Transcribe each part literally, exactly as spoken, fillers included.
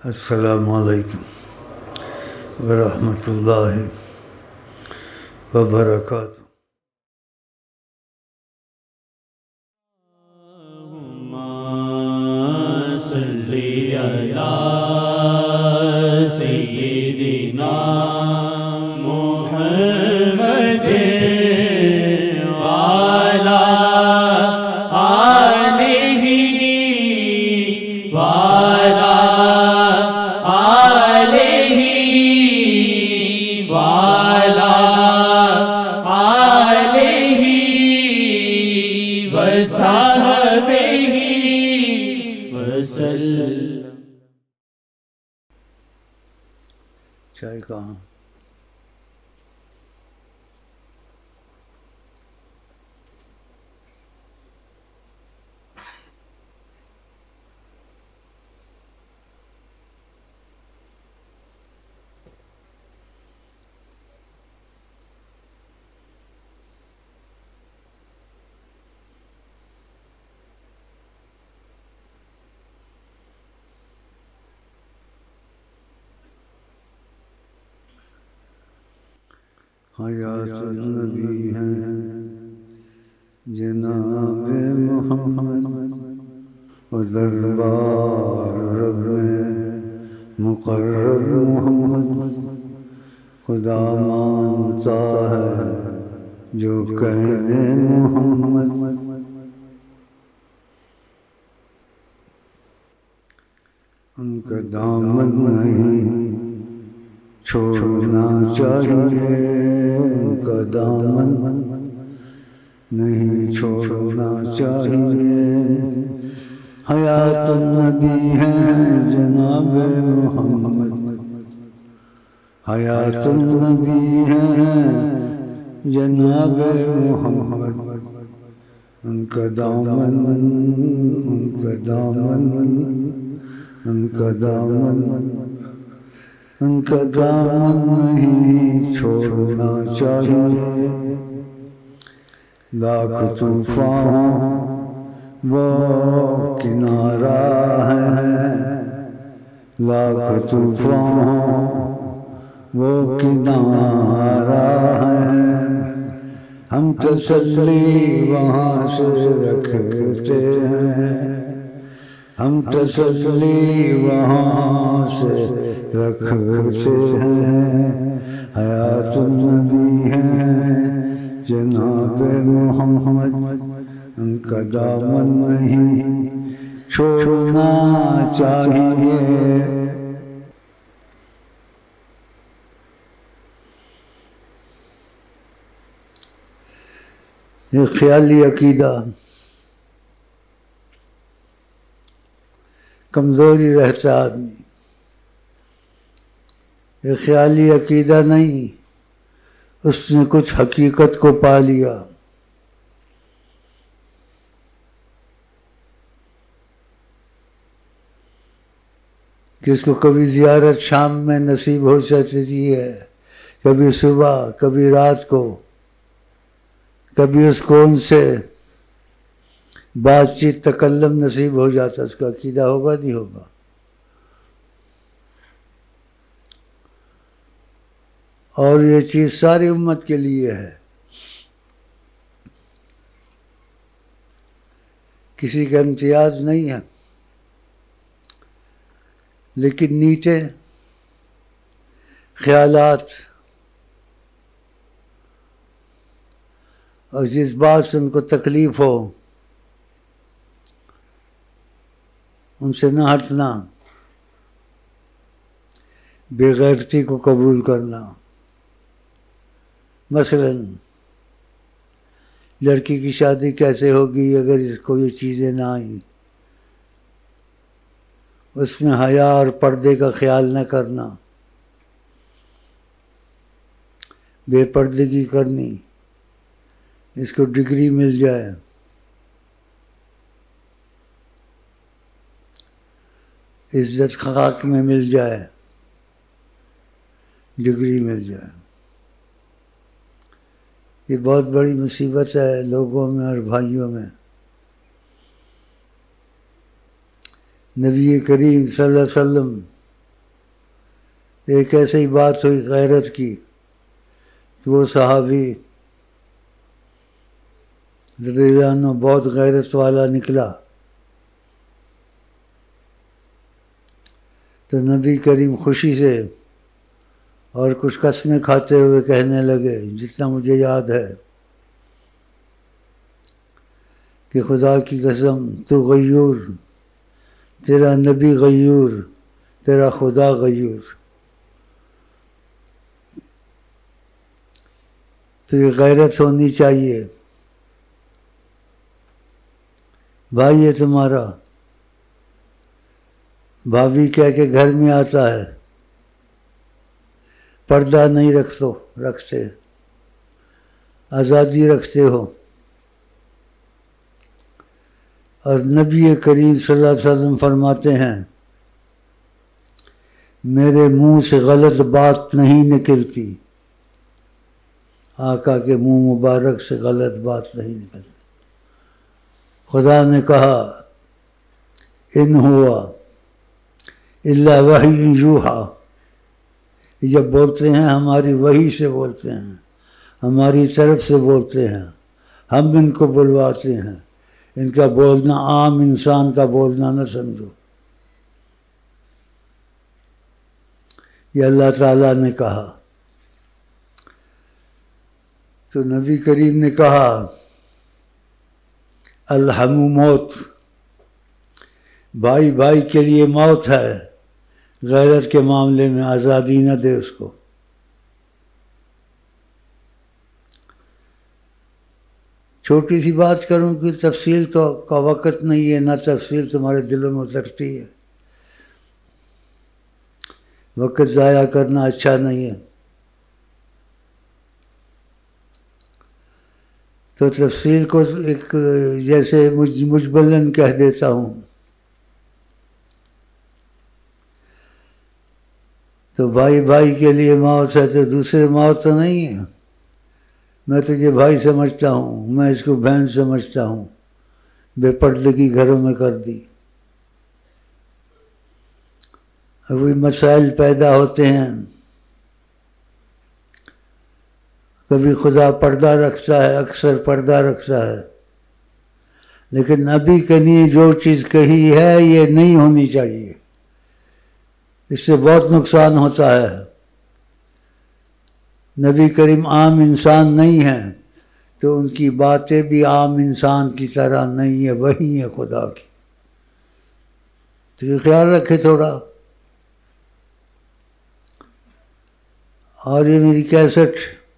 السلام علیکم ورحمۃ اللہ وبرکاتہ۔ صلی علی سیدنا محمد وعلی آلہ وعلی آلہ وعلی آلہ وصحبہ وسلم۔ چائے کہاں؟ حیات النبی ہیں جناب محمد، و دربار رب مقرب محمد، خدا مانتا ہے جو کہہ دے محمد۔ ان کا دامن نہیں چھوڑنا چاہیے، ان کا دامن نہیں چھوڑنا چاہیے۔ حیات النبی ہیں جناب محمد، حیات النبی ہیں جناب محمد، ان کا دامن ان کا دامن ان کا دامن ان کا دامن نہیں چھوڑنا چاہیے۔ لاکھ طوفان وہ کنارہ ہے، لاکھ طوفان وہ کنارہ ہے، ہم تسلی وہاں سے رکھتے ہیں، ہم تسلی وہاں سے رکھتے ہیں۔ حیات النبی ہیں جناب محمد، ان کا دامن نہیں چھوڑنا چاہیے۔ یہ خیالی عقیدہ کمزوری رہتا آدمی، یہ خیالی عقیدہ نہیں، اس نے کچھ حقیقت کو پا لیا۔ جس کو کبھی زیارت شام میں نصیب ہو سکتی ہے، کبھی صبح، کبھی رات کو، کبھی اس کو ان سے بات چیت تکلم نصیب ہو جاتا، اس کا عقیدہ ہوگا نہیں ہوگا؟ اور یہ چیز ساری امت کے لیے ہے، کسی کا امتیاز نہیں ہے۔ لیکن نیچے خیالات اور جس بات سے ان کو تکلیف ہو ان سے نہ ہٹنا، بے غیرتی کو قبول کرنا۔ مثلاً لڑکی کی شادی کیسے ہوگی اگر اس کو یہ چیزیں نہ آئیں؟ اس میں حیا اور پردے کا خیال نہ کرنا، بے پردگی کرنی، اس کو ڈگری مل جائے، عزت خاک میں مل جائے، ڈگری مل جائے۔ یہ بہت بڑی مصیبت ہے لوگوں میں اور بھائیوں میں۔ نبی کریم صلی اللہ علیہ وسلم ایک ایسے ہی بات ہوئی غیرت کی، تو وہ صحابی رضی اللہ عنہ بہت غیرت والا نکلا، تو نبی کریم خوشی سے اور کچھ قسمیں کھاتے ہوئے کہنے لگے، جتنا مجھے یاد ہے، کہ خدا کی قسم تو غیور، تیرا نبی غیور، تیرا خدا غیور، تو یہ غیرت ہونی چاہیے۔ بھائی ہے تمہارا، بھابھی کہہ کے گھر میں آتا ہے، پردہ نہیں رکھتو رکھتے آزادی رکھتے ہو، اور نبی کریم صلی اللہ علیہ وسلم فرماتے ہیں میرے منہ سے غلط بات نہیں نکلتی، آقا کے منہ مبارک سے غلط بات نہیں نکلتی۔ خدا نے کہا ان ہوا الا وحی یوحیٰ، جب بولتے ہیں ہماری وحی سے بولتے ہیں، ہماری طرف سے بولتے ہیں، ہم ان کو بلواتے ہیں، ان کا بولنا عام انسان کا بولنا نہ سمجھو، یہ اللہ تعالیٰ نے کہا۔ تو نبی کریم نے کہا الحم موت، بھائی بھائی کے لیے موت ہے، غیرت کے معاملے میں آزادی نہ دے اس کو۔ چھوٹی سی بات کروں کہ تفصیل تو کا وقت نہیں ہے، نہ تفصیل تمہارے دلوں میں اترتی ہے، وقت ضائع کرنا اچھا نہیں ہے، تو تفصیل کو ایک جیسے مجملاً کہہ دیتا ہوں۔ تو بھائی بھائی کے لیے موت ہے تو دوسرے موت تو نہیں ہے، میں تجھے بھائی سمجھتا ہوں، میں اس کو بہن سمجھتا ہوں، بے پردگی گھروں میں کر دی، ابھی مسائل پیدا ہوتے ہیں، کبھی خدا پردہ رکھتا ہے، اکثر پردہ رکھتا ہے، لیکن نبی کے لیے جو چیز کہی ہے یہ نہیں ہونی چاہیے، اس سے بہت نقصان ہوتا ہے۔ نبی کریم عام انسان نہیں ہیں، تو ان کی باتیں بھی عام انسان کی طرح نہیں ہے، وہی ہے خدا کی، تو یہ خیال رکھے تھوڑا۔ اور یہ میری کیسٹ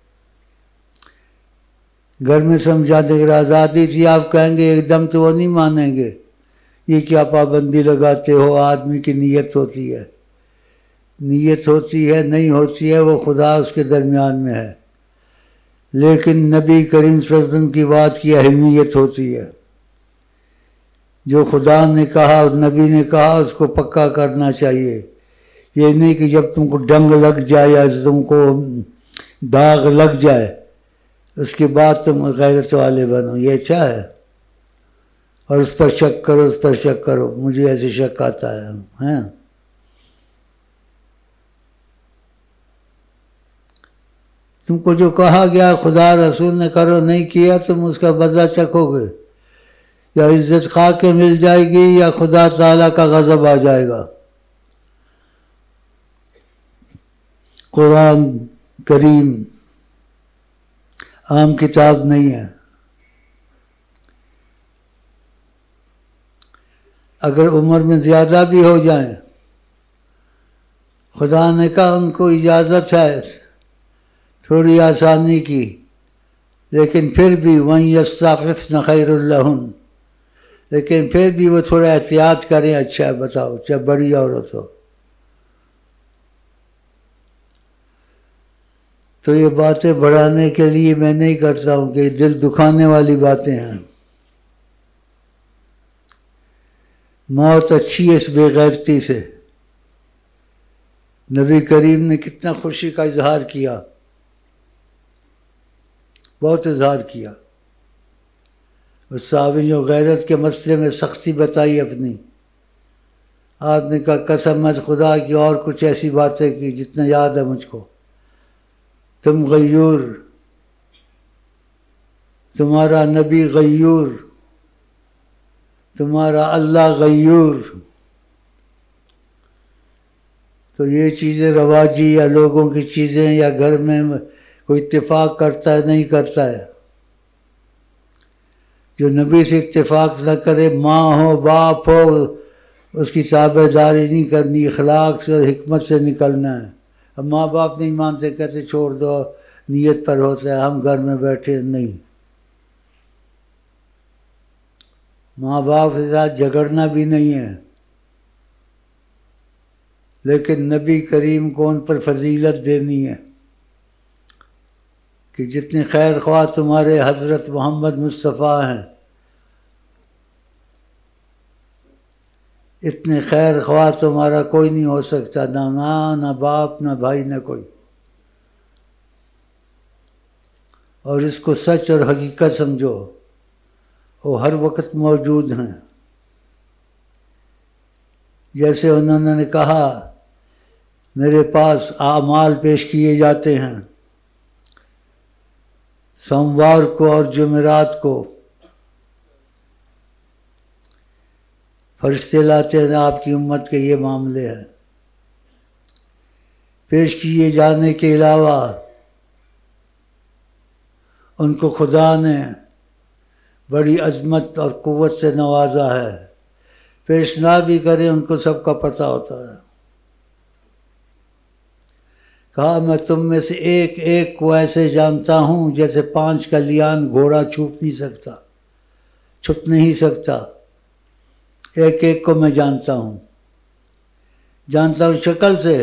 گھر میں سمجھا دے، اگر آزادی تھی آپ کہیں گے ایک دم تو وہ نہیں مانیں گے، یہ کیا پابندی لگاتے ہو، آدمی کی نیت ہوتی ہے، نیت ہوتی ہے نہیں ہوتی ہے وہ خدا اس کے درمیان میں ہے، لیکن نبی کریم صلی اللہ علیہ وسلم کی بات کی اہمیت ہوتی ہے، جو خدا نے کہا اور نبی نے کہا اس کو پکا کرنا چاہیے، یہ نہیں کہ جب تم کو ڈنگ لگ جائے یا تم کو داغ لگ جائے اس کے بعد تم غیرت والے بنو، یہ اچھا ہے، اور اس پر شک کرو اس پر شک کرو، مجھے ایسے شک آتا ہے ہیں۔ تم کو جو کہا گیا خدا رسول نے کرو، نہیں کیا تم اس کا بدلہ چکھو گے، یا عزت خواہ کے مل جائے گی یا خدا تعالیٰ کا غضب آ جائے گا۔ قرآن کریم عام کتاب نہیں ہے، اگر عمر میں زیادہ بھی ہو جائیں، خدا نے کہا ان کو اجازت ہے تھوڑی آسانی کی، لیکن پھر بھی وَإِن يَسْتَعْفِفْنَ خَيْرٌ لَهُنَّ، لیکن پھر بھی وہ تھوڑا احتیاط کریں، اچھا ہے، بتاؤ چاہے بڑی عورت ہو۔ تو یہ باتیں بڑھانے کے لیے میں نہیں کرتا ہوں کہ دل دکھانے والی باتیں ہیں۔ موت اچھی ہے اس بے غیرتی سے۔ نبی کریم نے کتنا خوشی کا اظہار کیا، بہت اظہار کیا، اس صحابی جو غیرت کے مسئلے میں سختی بتائی اپنی، آپ نے کہا قسم ہے خدا کی اور کچھ ایسی باتیں کی جتنا یاد ہے مجھ کو. تم غیور، تمہارا نبی غیور، تمہارا اللہ غیور. تو یہ چیزیں رواجی یا لوگوں کی چیزیں یا گھر میں کوئی اتفاق کرتا ہے نہیں کرتا ہے. جو نبی سے اتفاق نہ کرے، ماں ہو باپ ہو، اس کی تابع داری نہیں کرنی، اخلاق سے اور حکمت سے نکلنا ہے. اب ماں باپ نہیں مانتے، کہتے چھوڑ دو، نیت پر ہوتا ہے، ہم گھر میں بیٹھے. نہیں، ماں باپ کے ساتھ جھگڑنا بھی نہیں ہے، لیکن نبی کریم کو ان پر فضیلت دینی ہے کہ جتنے خیر خواہ تمہارے حضرت محمد مصطفیٰ ہیں، اتنے خیر خواہ تمہارا کوئی نہیں ہو سکتا، نہ ماں نہ باپ نہ بھائی نہ کوئی. اور اس کو سچ اور حقیقت سمجھو، وہ ہر وقت موجود ہیں. جیسے انہوں نے کہا میرے پاس اعمال پیش کیے جاتے ہیں سوموار کو اور جمعرات کو، فرشتے لاتے ہیں آپ کی امت کے یہ معاملے ہیں. پیش کیے جانے کے علاوہ ان کو خدا نے بڑی عظمت اور قوت سے نوازا ہے. پیش نہ بھی کریں ان کو سب کا پتہ ہوتا ہے. کہا میں تم میں سے ایک ایک کو ایسے جانتا ہوں جیسے پانچ کا لیان گھوڑا چھپ نہیں سکتا، چھپ نہیں سکتا. ایک ایک کو میں جانتا ہوں. جانتا ہوں شکل سے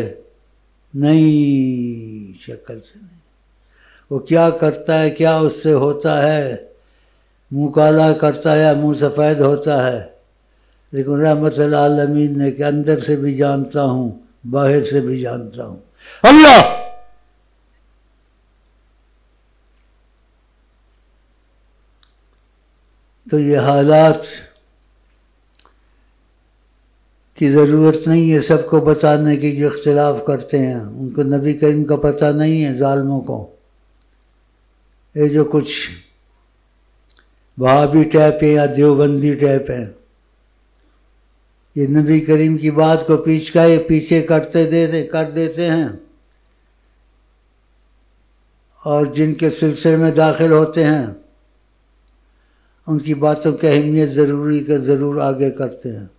نہیں، شکل سے نہیں. وہ کیا کرتا ہے، کیا اس سے ہوتا ہے، منہ کالا کرتا ہے یا منہ سفید ہوتا ہے، لیکن رحمت العالمین نے کہ اندر سے بھی جانتا ہوں، باہر سے بھی جانتا ہوں. اللہ تو یہ حالات کی ضرورت نہیں ہے سب کو بتانے کی جو اختلاف کرتے ہیں. ان کو نبی کریم کا پتہ نہیں ہے ظالموں کو. یہ جو کچھ وہابی ٹائپ ہیں یا دیوبندی ٹائپ ہیں، یہ نبی کریم کی بات کو پیچھ کا پیچھے کرتے دیتے کر دیتے ہیں، اور جن کے سلسلے میں داخل ہوتے ہیں ان کی باتوں کی اہمیت ضروری کا ضرور آگے کرتے ہیں.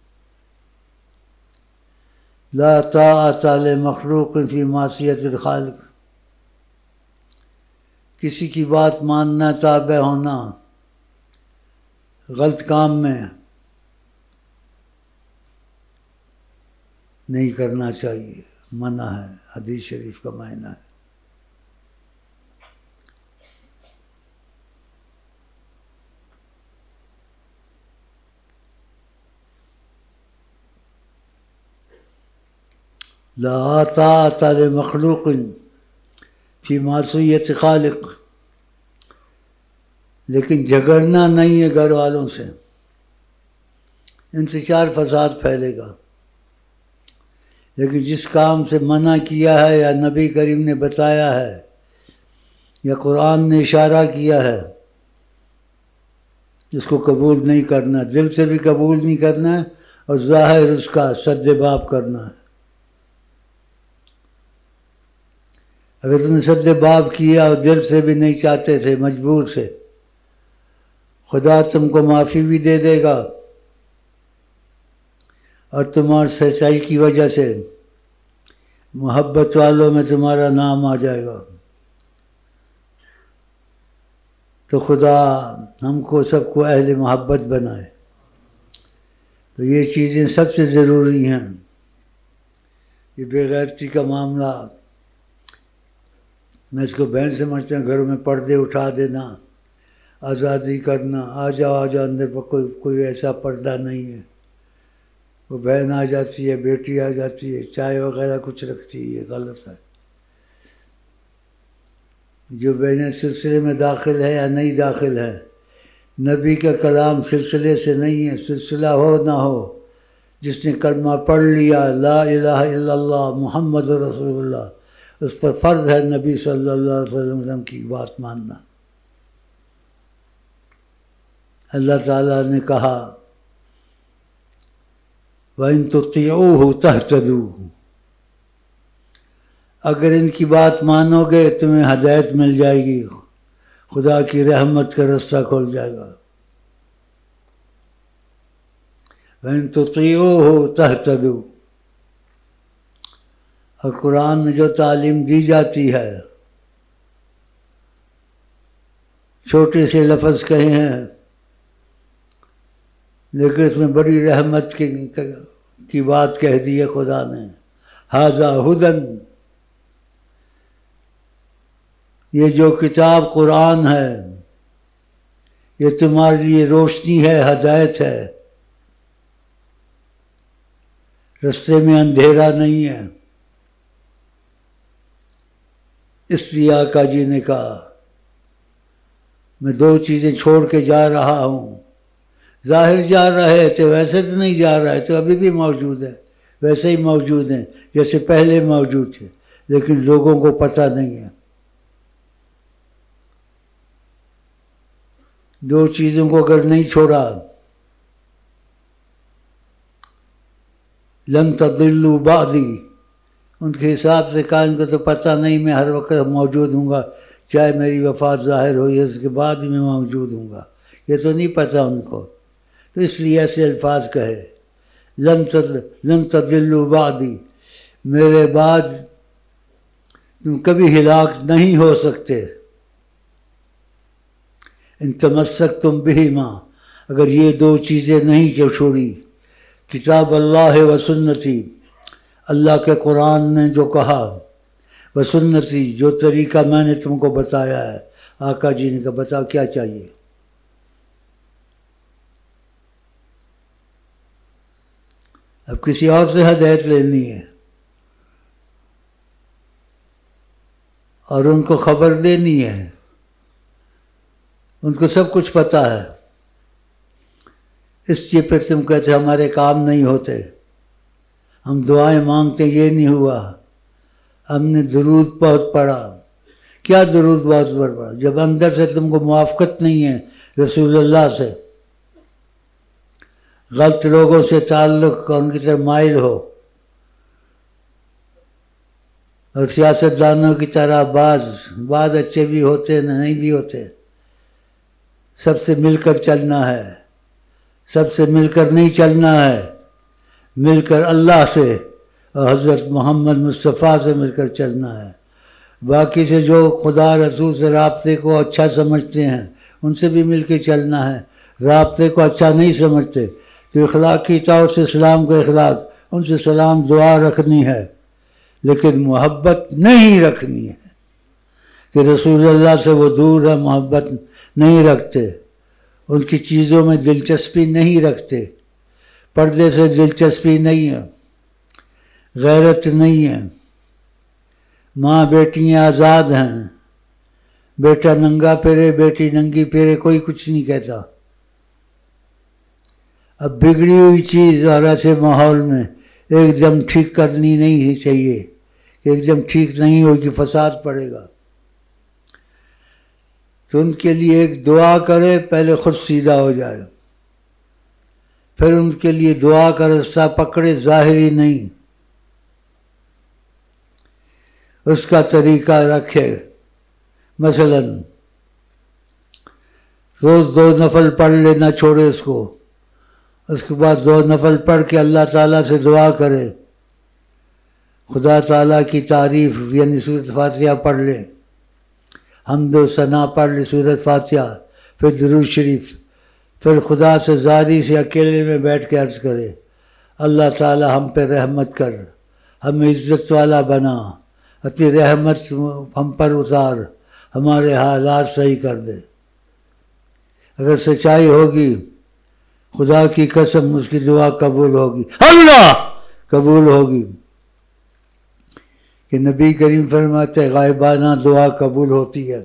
لا طاعت لمخلوق فی معصیت الخالق. کسی کی بات ماننا، تابع ہونا غلط کام میں نہیں کرنا چاہیے، منع ہے. حدیث شریف کا معنی ہے. لا طاعت لمخلوق فی معصیت خالق. لیکن جھگڑنا نہیں ہے گھر والوں سے، انتشار فساد پھیلے گا. لیکن جس کام سے منع کیا ہے یا نبی کریم نے بتایا ہے یا قرآن نے اشارہ کیا ہے، اس کو قبول نہیں کرنا، دل سے بھی قبول نہیں کرنا ہے، اور ظاہر اس کا سد باب کرنا ہے. اگر تم نے سد باب کیا اور دل سے بھی نہیں چاہتے تھے، مجبور سے، خدا تم کو معافی بھی دے دے گا، اور تمہاری سچائی کی وجہ سے محبت والوں میں تمہارا نام آ جائے گا. تو خدا ہم کو سب کو اہل محبت بنائے. تو یہ چیزیں سب سے ضروری ہیں. یہ بے غیرتی کا معاملہ میں اس کو بہن سمجھتا ہوں. گھروں میں پردے اٹھا دینا، آزادی کرنا، آ جاؤ آ جاؤ اندر، پر کوئی کوئی ایسا پردہ نہیں ہے. وہ بہن آ جاتی ہے، بیٹی آ جاتی ہے، چائے وغیرہ کچھ رکھتی ہے، یہ غلط ہے. جو بہنیں سلسلے میں داخل ہے یا نہیں داخل ہے، نبی کا کلام سلسلے سے نہیں ہے. سلسلہ ہو نہ ہو، جس نے کلمہ پڑھ لیا لا الہ الا اللہ محمد رسول اللہ، اس پر فرض ہے نبی صلی اللہ علیہ وسلم کی بات ماننا۔ اللہ تعالیٰ نے کہا وَإِن تُطِيعُوهُ تَهْتَدُوا، اگر ان کی بات مانو گے تمہیں ہدایت مل جائے گی، خدا کی رحمت کا رستہ کھل جائے گا۔ وَإِن تُطِيعُوهُ تَهْتَدُوا، اور قرآن میں جو تعلیم دی جاتی ہے، چھوٹے سے لفظ کہے ہیں لیکن اس میں بڑی رحمت کی کی بات کہہ دی ہے خدا نے۔ ھذا ھدی، یہ جو کتاب قرآن ہے یہ تمہارے لیے روشنی ہے، ہدایت ہے، رستے میں اندھیرا نہیں ہے۔ اس لیے آقا جی نے کہا میں دو چیزیں چھوڑ کے جا رہا ہوں، ظاہر جا رہے تھے ویسے تو نہیں جا رہے تو ابھی بھی موجود ہے، ویسے ہی موجود ہیں جیسے پہلے موجود تھے، لیکن لوگوں کو پتہ نہیں ہے۔ دو چیزوں کو اگر نہیں چھوڑا، لن تضلوا بعدی، ان کے حساب سے کہا ان کو تو پتہ نہیں میں ہر وقت موجود ہوں گا، چاہے میری وفات ظاہر ہوئی اس کے بعد بھی میں موجود ہوں گا، یہ تو نہیں پتہ ان کو، تو اس لیے ایسے الفاظ کہے لن لن تضلوا بعدی، میرے بعد تم کبھی ہلاک نہیں ہو سکتے۔ ان تمسکتم بہما، اگر یہ دو چیزیں نہیں چھوڑی، کتاب اللہ و سنتی، اللہ کے قرآن نے جو کہا، و سنتی، جو طریقہ میں نے تم کو بتایا ہے۔ آقا جی نے کہا بتاؤ کیا چاہیے؟ اب کسی اور سے ہدایت لینی ہے اور ان کو خبر دینی ہے، ان کو سب کچھ پتہ ہے، اس لیے پھر تم کہتے ہمارے کام نہیں ہوتے، ہم دعائیں مانگتے یہ نہیں ہوا، ہم نے درود بہت پڑھا۔ کیا درود بہت پڑھا؟ جب اندر سے تم کو موافقت نہیں ہے رسول اللہ سے، غلط لوگوں سے تعلق کا ان کی طرف مائل ہو، اور سیاست دانوں کی طرح بعض بعض اچھے بھی ہوتے نہیں بھی ہوتے، سب سے مل کر چلنا ہے، سب سے مل کر نہیں چلنا ہے، مل کر اللہ سے اور حضرت محمد مصطفیٰ سے مل کر چلنا ہے۔ باقی سے جو خدا رسول سے رابطے کو اچھا سمجھتے ہیں ان سے بھی مل کے چلنا ہے، رابطے کو اچھا نہیں سمجھتے تو اخلاقی طور سے اسلام کا اخلاق، ان سے سلام دعا رکھنی ہے، لیکن محبت نہیں رکھنی ہے کہ رسول اللہ سے وہ دور ہے، محبت نہیں رکھتے، ان کی چیزوں میں دلچسپی نہیں رکھتے، پردے سے دلچسپی نہیں ہے، غیرت نہیں ہے، ماں بیٹیاں آزاد ہیں، بیٹا ننگا پھرے بیٹی ننگی پھرے کوئی کچھ نہیں کہتا۔ اب بگڑی ہوئی چیز اور ایسے ماحول میں ایک دم ٹھیک کرنی نہیں چاہیے کہ ایک دم ٹھیک نہیں ہوگی فساد پڑے گا، تو ان کے لیے ایک دعا کرے پہلے خود سیدھا ہو جائے، پھر ان کے لیے دعا کا رستہ پکڑے، ظاہری نہیں، اس کا طریقہ رکھے۔ مثلا روز دو نفل پڑھ لے، نہ چھوڑے اس کو، اس کے بعد دو نفل پڑھ کے اللہ تعالیٰ سے دعا کرے، خدا تعالیٰ کی تعریف یعنی سورۃ فاتحہ پڑھ لے، حمد و ثنا پڑھ لے سورۃ فاتحہ، پھر درود شریف، پھر خدا سے زاری سے اکیلے میں بیٹھ کے عرض کرے اللہ تعالیٰ ہم پہ رحمت کر، ہمیں عزت والا بنا، اپنی رحمت ہم پر اتار، ہمارے حالات صحیح کر دے۔ اگر سچائی ہوگی خدا کی قسم اس کی دعا قبول ہوگی، اللہ قبول ہوگی، کہ نبی کریم فرماتے غائبانہ دعا قبول ہوتی ہے۔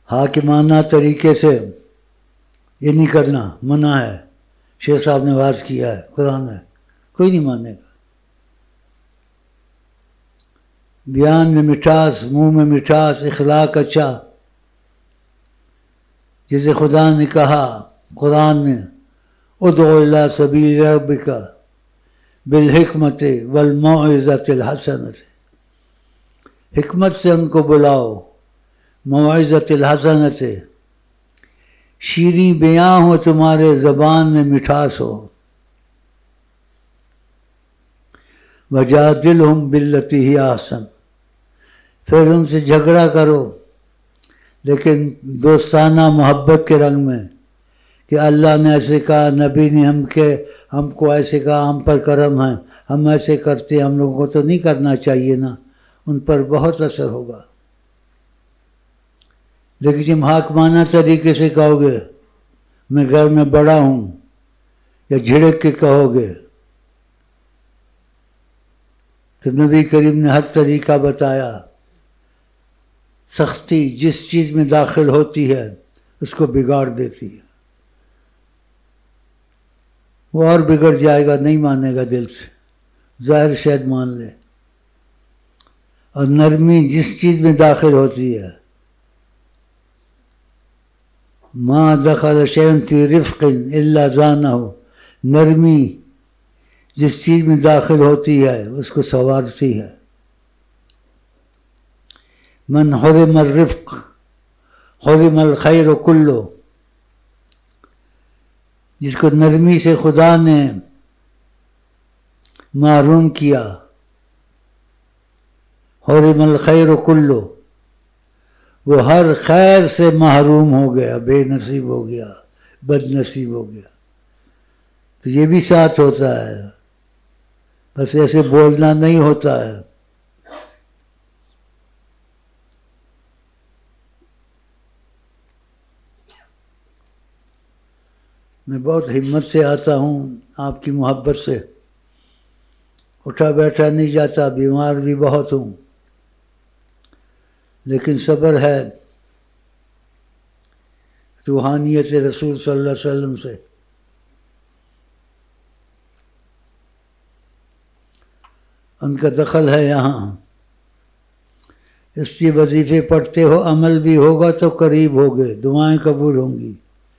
حاکمانہ طریقے سے یہ نہیں کرنا منع ہے. شیخ صاحب نے واضح کیا ہے قرآن میں، کوئی نہیں مانے گا. بیان میں مٹھاس، منہ میں مٹھاس، اخلاق اچھا. جیسے خدا نے کہا قرآن میں ادعو الی سبیل ربک بالحکمت والموعظۃ الحسنۃ، حکمت سے ان کو بلاؤ، موعظۃ الحسنۃ، شیریں بیاں ہو، تمہارے زبان میں مٹھاس ہو. وجادلہم باللتی ہی احسن، پھر ان سے جھگڑا کرو لیکن دوستانہ محبت کے رنگ میں، کہ اللہ نے ایسے کہا، نبی نے ہم کے ہم کو ایسے کہا، ہم پر کرم ہے، ہم ایسے کرتے ہیں، ہم لوگوں کو تو نہیں کرنا چاہیے نا. ان پر بہت اثر ہوگا. لیکن جب حاکمانہ طریقے سے کہو گے میں گھر میں بڑا ہوں، یا جھڑک کے کہو گے، تو نبی کریم نے ہر طریقہ بتایا. سختی جس چیز میں داخل ہوتی ہے اس کو بگاڑ دیتی ہے. وہ اور بگڑ جائے گا، نہیں مانے گا دل سے، ظاہر شاید مان لے. اور نرمی جس چیز میں داخل ہوتی ہے، ما دخل شیء فی رفق الا زانہ، نرمی جس چیز میں داخل ہوتی ہے اس کو سنوارتی ہے. من حرم الرفق حرم الخیر کلو، جس کو نرمی سے خدا نے محروم کیا، حرم الخیر کلو، وہ ہر خیر سے محروم ہو گیا، بے نصیب ہو گیا، بد نصیب ہو گیا. تو یہ بھی ساتھ ہوتا ہے، بس ایسے بولنا نہیں ہوتا ہے. میں بہت ہمت سے آتا ہوں آپ کی محبت سے، اٹھا بیٹھا نہیں جاتا، بیمار بھی بہت ہوں، لیکن صبر ہے روحانیت رسول صلی اللہ علیہ وسلم سے. ان کا دخل ہے یہاں. اس لیے وظیفے پڑھتے ہو، عمل بھی ہوگا تو قریب ہوگے، دعائیں قبول ہوں گی،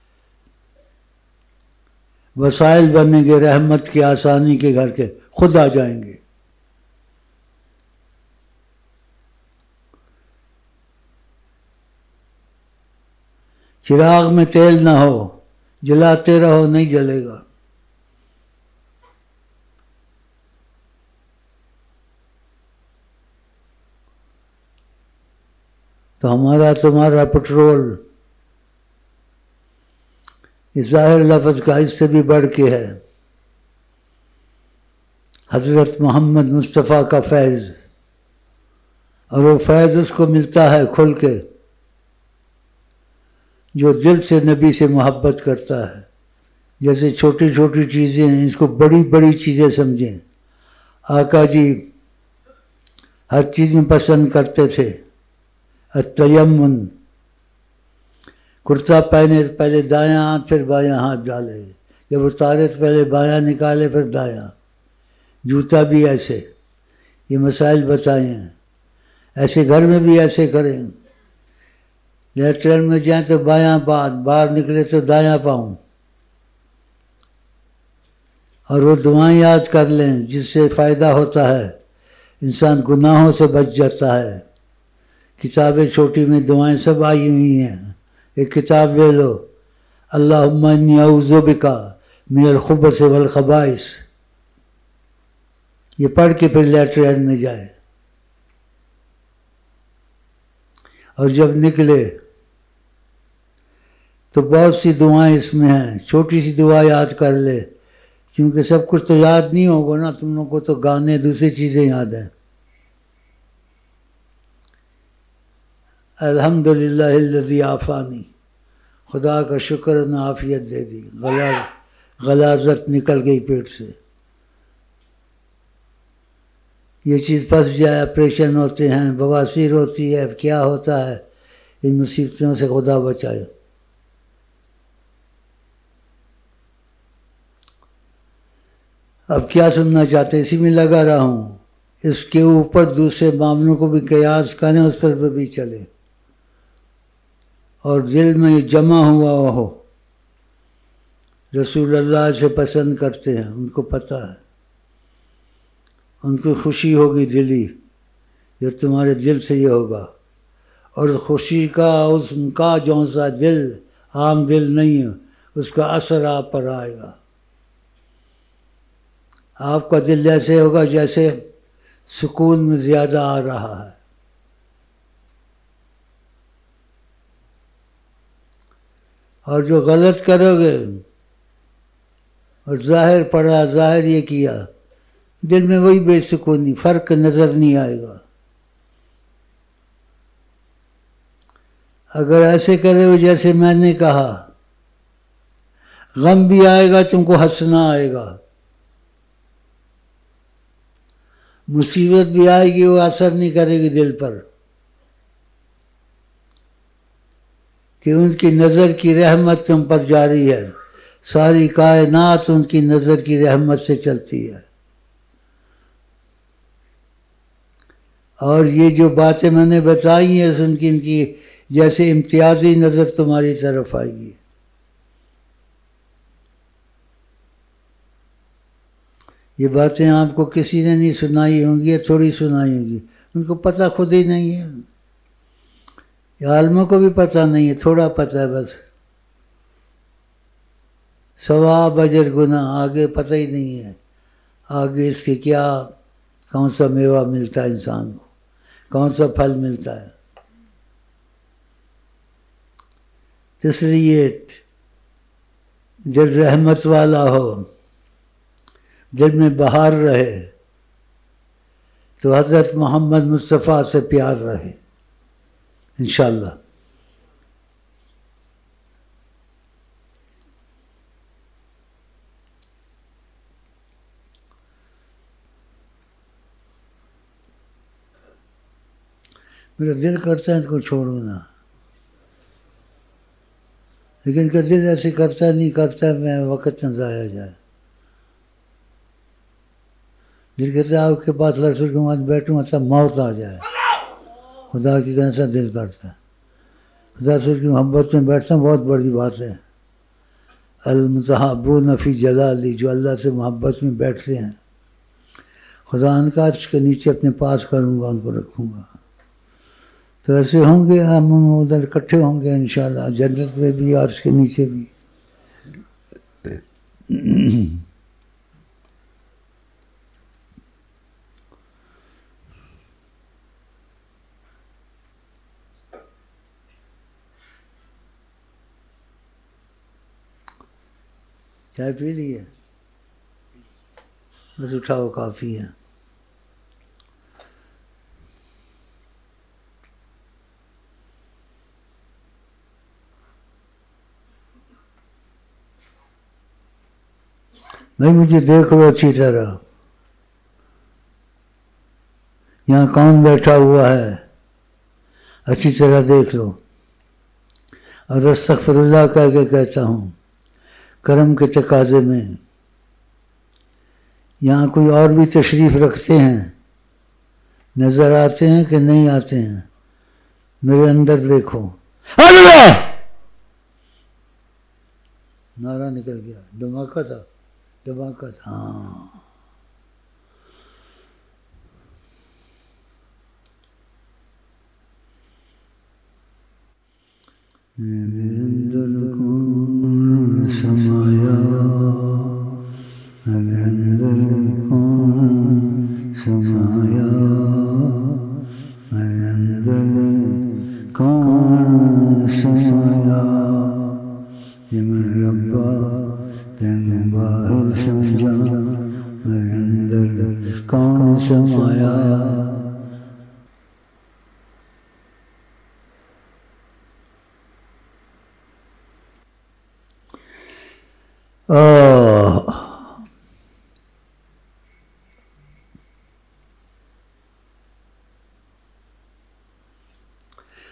وسائل بنیں گے رحمت کی، آسانی کے گھر کے، خود آ جائیں گے. چراغ میں تیل نہ ہو، جلاتے رہو، نہیں جلے گا. تو ہمارا تمہارا پٹرول، یہ ظاہر لفظ کا اس سے بھی بڑھ کے ہے حضرت محمد مصطفیٰ کا فیض. اور وہ فیض اس کو ملتا ہے کھل کے جو دل سے نبی سے محبت کرتا ہے. جیسے چھوٹی چھوٹی چیزیں ہیں، اس کو بڑی بڑی چیزیں سمجھیں. آقا جی ہر چیز میں پسند کرتے تھے التیمن، کرتا پہنے پہلے دایاں ہاتھ پھر بایاں ہاتھ ڈالے، جب اتارے تو پہلے بایاں نکالے پھر دایاں. جوتا بھی ایسے، یہ مسائل بتائے ہیں. ایسے گھر میں بھی ایسے کریں، لیٹرن میں جائیں تو بایاں پاؤں، باہر نکلے تو دایاں پاؤں. اور وہ دعائیں یاد کر لیں جس سے فائدہ ہوتا ہے، انسان گناہوں سے بچ جاتا ہے. کتابیں چھوٹی میں دعائیں سب آئی ہوئی ہیں. ایک کتاب لے لو، اللہم انی اعوذ بک من الخبث والخبائث، یہ پڑھ کے پھر لیٹرین میں جائے. اور جب نکلے تو بہت سی دعائیں اس میں ہیں، چھوٹی سی دعا یاد کر لے، کیونکہ سب کچھ تو یاد نہیں ہوگا نا تم لوگوں کو، تو گانے دوسری چیزیں یاد ہیں. الحمدللہ الذی عافانی، خدا کا شکر نے عافیت دے دی، غلاظت نکل گئی پیٹ سے. یہ چیز پھنس جائے، آپریشن ہوتے ہیں، بواسیر ہوتی ہے، کیا ہوتا ہے، ان مصیبتوں سے خدا بچائے۔ اب کیا سننا چاہتے، اسی میں لگا رہا ہوں، اس کے اوپر دوسرے معاملوں کو بھی قیاس کریں، اس پر بھی چلے، اور دل میں یہ جمع ہوا ہو رسول اللہ سے پسند کرتے ہیں، ان کو پتہ ہے، ان کو خوشی ہوگی دلی، جو تمہارے دل سے یہ ہوگا، اور خوشی کا اس کا جو سا دل عام دل نہیں ہے، اس کا اثر آپ پر آئے گا۔ آپ کا دل ایسے ہوگا جیسے سکون میں زیادہ آ رہا ہے۔ اور جو غلط کرو گے اور ظاہر پڑا، ظاہر یہ کیا، دل میں وہی بے سکونی، فرق نظر نہیں آئے گا۔ اگر ایسے کرے ہو جیسے میں نے کہا، غم بھی آئے گا، تم کو ہنسنا آئے گا، مصیبت بھی آئے گی، وہ اثر نہیں کرے گی دل پر، کہ ان کی نظر کی رحمت تم پر جاری ہے، ساری کائنات ان کی نظر کی رحمت سے چلتی ہے۔ اور یہ جو باتیں میں نے بتائی ہیں، ان کی ان کی جیسے امتیازی نظر تمہاری طرف آئے گی۔ یہ باتیں آپ کو کسی نے نہیں سنائی ہوں گی، تھوڑی سنائی ہوں گی، ان کو پتہ خود ہی نہیں ہے، یہ عالموں کو بھی پتہ نہیں ہے، تھوڑا پتہ ہے بس، ثواب اجر گناہ، آگے پتہ ہی نہیں ہے، آگے اس کے کیا، کون سا میوہ ملتا ہے انسان کو، کون سا پھل ملتا ہے۔ اس لیے دل رحمت والا ہو، دل میں بہار رہے، تو حضرت محمد مصطفیٰ سے پیار رہے انشاءاللہ۔ میرا دل کرتا ہے ان کو چھوڑو نا، لیکن کہ دل ایسے کرتا نہیں، کرتا میں وقت نہ ضائع جائے۔ دل کہتا ہے آپ کے پاس رسول کے بعد بیٹھوں تب موت آ جائے، خدا کی کیسا دل کرتا ہے، خدا رسول کی محبت میں بیٹھنا بہت بڑی بات ہے۔ المتحبون فی جلالی، جو اللہ سے محبت میں بیٹھتے ہیں، خدا ان کا عرش کے نیچے اپنے پاس کروں گا، ان کو رکھوں گا۔ تو ایسے ہوں گے ہم ادھر اکٹھے ہوں گے انشاءاللہ، جنت میں بھی، عرش کے نیچے بھی۔ چائے پی لی ہے؟ بس اٹھاؤ، کافی ہے۔ بھائی مجھے دیکھ لو اچھی طرح، یہاں کون بیٹھا ہوا ہے، اچھی طرح دیکھ لو، اور استغفر اللہ کہہ کے کہتا ہوں کرم کے تقاضے میں، یہاں کوئی اور بھی تشریف رکھتے ہیں، نظر آتے ہیں کہ نہیں آتے ہیں؟ میرے اندر دیکھو، اللہ نعرہ نکل گیا، دھماکہ تھا، دھماکہ تھا، ہاں۔ میرے اندر کون سمایا، میرے اندر کون سمایا، میرے اندر کون سمایا، یہ میں ربا تینے باہر سمجھا، میرے اندر کون سمایا۔